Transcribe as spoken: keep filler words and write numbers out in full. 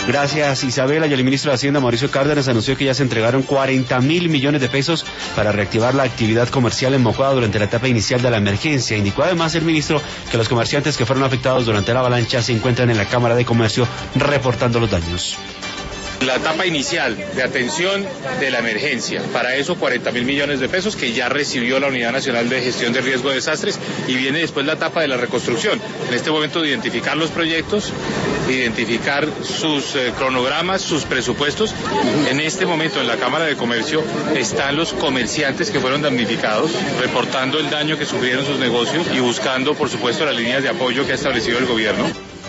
Gracias, Isabela. Y el ministro de Hacienda, Mauricio Cárdenas, anunció que ya se entregaron cuarenta mil millones de pesos para reactivar la actividad comercial en Mocoa durante la etapa inicial de la emergencia. Indicó además el ministro que los comerciantes que fueron afectados durante la avalancha se encuentran en la Cámara de Comercio reportando los daños. La etapa inicial de atención de la emergencia, para eso cuarenta mil millones de pesos que ya recibió la Unidad Nacional de Gestión de Riesgo de Desastres, y viene después la etapa de la reconstrucción. En este momento de identificar los proyectos, identificar sus eh, cronogramas, sus presupuestos. En este momento en la Cámara de Comercio están los comerciantes que fueron damnificados, reportando el daño que sufrieron sus negocios y buscando, por supuesto, las líneas de apoyo que ha establecido el gobierno.